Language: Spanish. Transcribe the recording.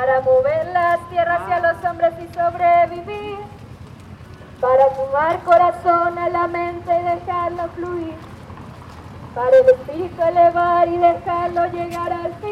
para mover las tierras y a los hombres y sobrevivir, para sumar corazón a la mente y dejarlo fluir, para el espíritu elevar y dejarlo llegar al fin.